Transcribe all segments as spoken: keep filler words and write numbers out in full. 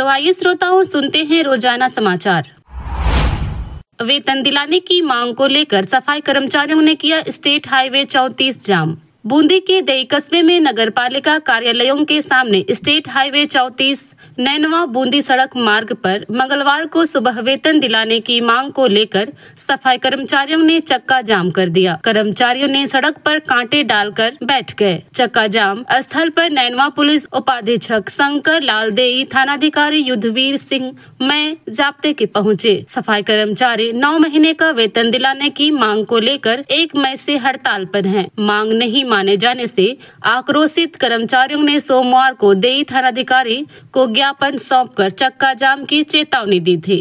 तो आइए श्रोताओं, सुनते हैं रोजाना समाचार। वेतन दिलाने की मांग को लेकर सफाई कर्मचारियों ने किया स्टेट हाईवे चौंतीस जाम। बूंदी के देई कस्बे में नगरपालिका कार्यालयों के सामने स्टेट हाईवे चौंतीस नैनवा बूंदी सड़क मार्ग पर मंगलवार को सुबह वेतन दिलाने की मांग को लेकर सफाई कर्मचारियों ने चक्का जाम कर दिया। कर्मचारियों ने सड़क पर कांटे डालकर बैठ गए। चक्का जाम स्थल पर नैनवा पुलिस उपाधीक्षक शंकर लाल देई, थानाधिकारी युद्धवीर सिंह मैं जाप्ते के पहुँचे। सफाई कर्मचारी नौ महीने का वेतन दिलाने की मांग को लेकर एक मई से हड़ताल पर हैं। मांग नहीं माने जाने से आक्रोशित कर्मचारियों ने सोमवार को देई थानाधिकारी को ज्ञापन सौंपकर चक्का जाम की चेतावनी दी थी।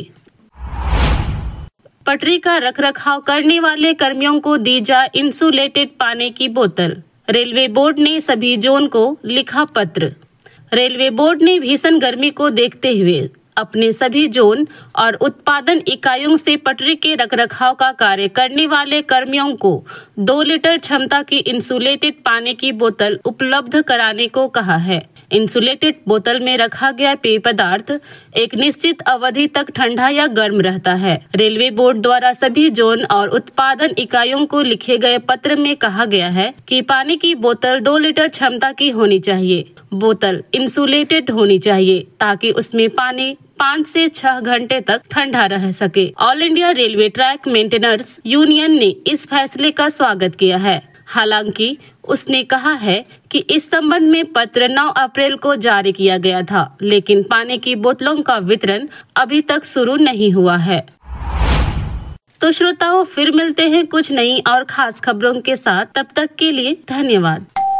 पटरी का रखरखाव करने वाले कर्मियों को दी जाए इंसुलेटेड पानी की बोतल। रेलवे बोर्ड ने सभी जोन को लिखा पत्र। रेलवे बोर्ड ने भीषण गर्मी को देखते हुए अपने सभी जोन और उत्पादन इकाइयों से पटरी के रखरखाव का कार्य करने वाले कर्मियों को दो लीटर क्षमता की इंसुलेटेड पानी की बोतल उपलब्ध कराने को कहा है। इंसुलेटेड बोतल में रखा गया पेय पदार्थ एक निश्चित अवधि तक ठंडा या गर्म रहता है। रेलवे बोर्ड द्वारा सभी जोन और उत्पादन इकाइयों को लिखे गए पत्र में कहा गया है कि पानी की बोतल दो लीटर क्षमता की होनी चाहिए। बोतल इंसुलेटेड होनी चाहिए ताकि उसमें पानी पाँच से छह घंटे तक ठंडा रह सके। All India railway track maintainers union ने इस फैसले का स्वागत किया है। हालांकि उसने कहा है कि इस संबंध में पत्र नौ अप्रैल को जारी किया गया था, लेकिन पानी की बोतलों का वितरण अभी तक शुरू नहीं हुआ है। तो श्रोताओं, फिर मिलते हैं कुछ नई और खास खबरों के साथ। तब तक के लिए धन्यवाद।